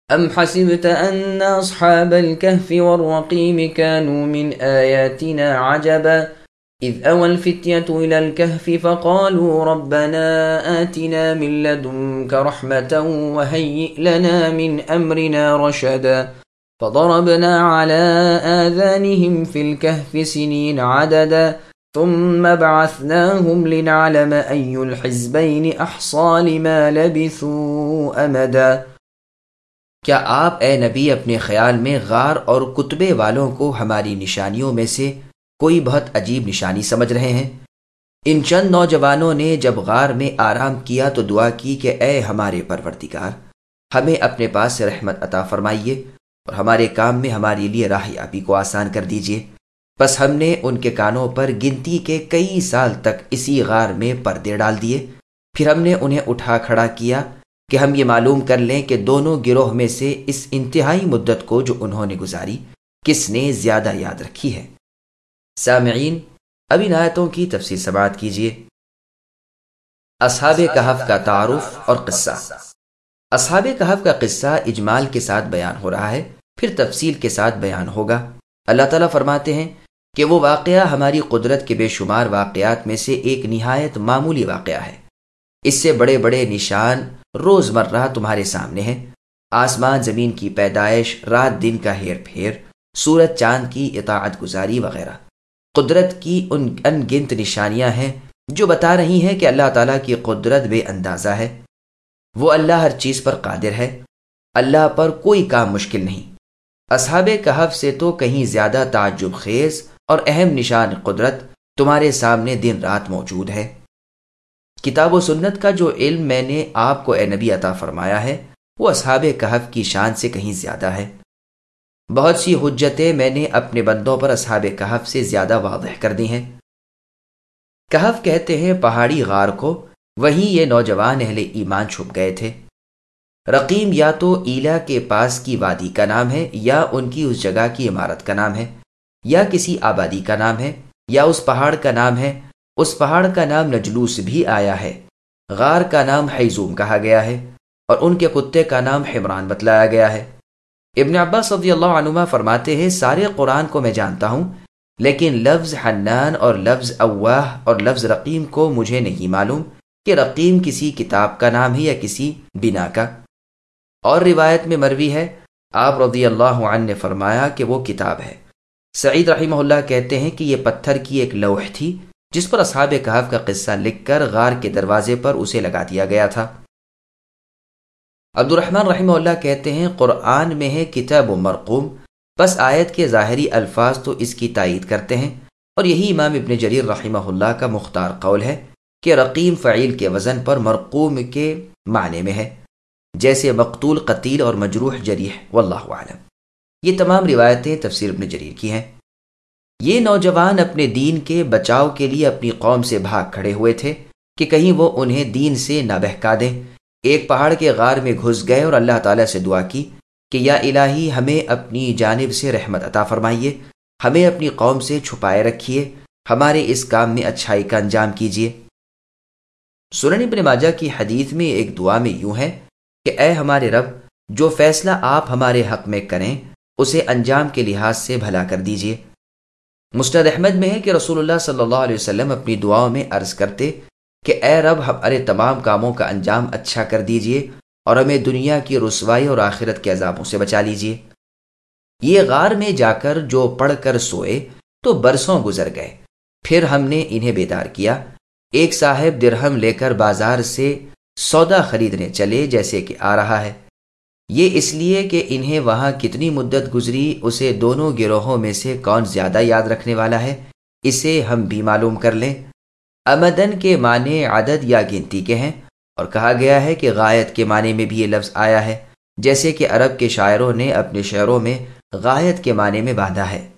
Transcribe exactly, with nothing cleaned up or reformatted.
أم حسبت أن أصحاب الكهف والرقيم كانوا من آياتنا عجبا إذ أوى الفتية إلى الكهف فقالوا ربنا آتنا من لدنك رحمة وهيئ لنا من أمرنا رشدا فضربنا على آذانهم في الكهف سنين عددا ثم بعثناهم لنعلم أي الحزبين أحصى لما لبثوا أمدا۔ کیا آپ اے نبی اپنے خیال میں غار اور کتبے والوں کو ہماری نشانیوں میں سے کوئی بہت عجیب نشانی سمجھ رہے ہیں؟ ان چند نوجوانوں نے جب غار میں آرام کیا تو دعا کی کہ اے ہمارے پروردگار، ہمیں اپنے پاس سے رحمت عطا فرمائیے اور ہمارے کام میں ہمارے لیے راہیابی کو آسان کر دیجیے۔ بس ہم نے ان کے کانوں پر گنتی کے کئی سال تک اسی غار میں پردے ڈال دیے، پھر ہم نے انہیں اٹھا کھڑا کیا کہ ہم یہ معلوم کر لیں کہ دونوں گروہ میں سے اس انتہائی مدت کو جو انہوں نے گزاری کس نے زیادہ یاد رکھی ہے۔ سامعین، اب ان آیتوں کی تفصیل سماعت کیجیے۔ اصحاب کہف کا تعارف اور قصہ۔ اصحاب کہف کا قصہ اجمال کے ساتھ بیان ہو رہا ہے، پھر تفصیل کے ساتھ بیان ہوگا۔ اللہ تعالیٰ فرماتے ہیں کہ وہ واقعہ ہماری قدرت کے بے شمار واقعات میں سے ایک نہایت معمولی واقعہ ہے۔ اس سے بڑے بڑے نشان روز مرہ تمہارے سامنے ہیں۔ آسمان زمین کی پیدائش، رات دن کا ہیر پھیر، سورج چاند کی اطاعت گزاری وغیرہ قدرت کی ان ان گنت نشانیاں ہیں جو بتا رہی ہیں کہ اللہ تعالیٰ کی قدرت بے اندازہ ہے۔ وہ اللہ ہر چیز پر قادر ہے، اللہ پر کوئی کام مشکل نہیں۔ اصحاب کہف سے تو کہیں زیادہ تعجب خیز اور اہم نشان قدرت تمہارے سامنے دن رات موجود ہے۔ کتاب و سنت کا جو علم میں نے آپ کو اے نبی عطا فرمایا ہے وہ اصحاب کہف کی شان سے کہیں زیادہ ہے۔ بہت سی حجتیں میں نے اپنے بندوں پر اصحاب کہف سے زیادہ واضح کر دی ہیں۔ کہف کہتے ہیں پہاڑی غار کو، وہیں یہ نوجوان اہل ایمان چھپ گئے تھے۔ رقیم یا تو ایلا کے پاس کی وادی کا نام ہے، یا ان کی اس جگہ کی عمارت کا نام ہے، یا کسی آبادی کا نام ہے، یا اس پہاڑ کا نام ہے۔ اس پہاڑ کا نام نجلوس بھی آیا ہے۔ غار کا نام حیزوم کہا گیا ہے اور ان کے کتے کا نام حمران بتلایا گیا ہے۔ ابن عباس رضی اللہ عنہما فرماتے ہیں سارے قرآن کو میں جانتا ہوں، لیکن لفظ حنان اور لفظ اواہ اور لفظ رقیم کو مجھے نہیں معلوم کہ رقیم کسی کتاب کا نام ہے یا کسی بنا کا۔ اور روایت میں مروی ہے آپ رضی اللہ عنہ نے فرمایا کہ وہ کتاب ہے۔ سعید رحمہ اللہ کہتے ہیں کہ یہ پتھر کی ایک لوح تھی جس پر اصحاب کہف کا قصہ لکھ کر غار کے دروازے پر اسے لگا دیا گیا تھا۔ عبد الرحمن رحمہ اللہ کہتے ہیں قرآن میں ہے کتاب و مرقوم، بس آیت کے ظاہری الفاظ تو اس کی تائید کرتے ہیں، اور یہی امام ابن جریر رحمہ اللہ کا مختار قول ہے کہ رقیم فعیل کے وزن پر مرقوم کے معنی میں ہے، جیسے مقتول قتیل اور مجروح جریح، واللہ اعلم۔ یہ تمام روایتیں تفسیر ابن جریر کی ہیں۔ یہ نوجوان اپنے دین کے بچاؤ کے لیے اپنی قوم سے بھاگ کھڑے ہوئے تھے کہ کہیں وہ انہیں دین سے نہ بہکا دیں۔ ایک پہاڑ کے غار میں گھس گئے اور اللہ تعالیٰ سے دعا کی کہ یا الہی ہمیں اپنی جانب سے رحمت عطا فرمائیے، ہمیں اپنی قوم سے چھپائے رکھیے، ہمارے اس کام میں اچھائی کا انجام کیجیے۔ سنن ابن ماجہ کی حدیث میں ایک دعا میں یوں ہے کہ اے ہمارے رب، جو فیصلہ آپ ہمارے حق میں کریں اسے انجام کے لحاظ سے بھلا کر دیجیے۔ مسند احمد میں ہے کہ رسول اللہ صلی اللہ علیہ وسلم اپنی دعاؤں میں عرض کرتے کہ اے رب ہمارے تمام کاموں کا انجام اچھا کر دیجیے اور ہمیں دنیا کی رسوائی اور آخرت کے عذابوں سے بچا لیجیے۔ یہ غار میں جا کر جو پڑھ کر سوئے تو برسوں گزر گئے، پھر ہم نے انہیں بیدار کیا۔ ایک صاحب درہم لے کر بازار سے سودا خریدنے چلے جیسے کہ آ رہا ہے۔ یہ اس لیے کہ انہیں وہاں کتنی مدت گزری اسے دونوں گروہوں میں سے کون زیادہ یاد رکھنے والا ہے اسے ہم بھی معلوم کر لیں۔ امدن کے معنی عدد یا گنتی کے ہیں، اور کہا گیا ہے کہ غایت کے معنی میں بھی یہ لفظ آیا ہے، جیسے کہ عرب کے شاعروں نے اپنے شعروں میں غایت کے معنی میں باندھا ہے۔